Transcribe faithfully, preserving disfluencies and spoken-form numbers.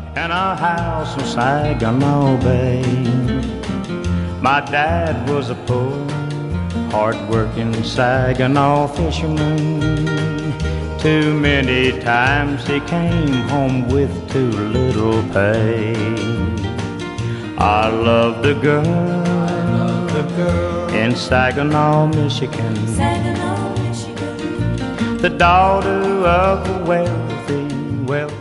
and a house in Saginaw Bay. My dad was a poor, hard-working Saginaw fisherman. Too many times he came home with too little pay. I loved a girl, I loved a girl in Saginaw, Michigan, Saginaw, Michigan, the daughter of a wealthy, wealthy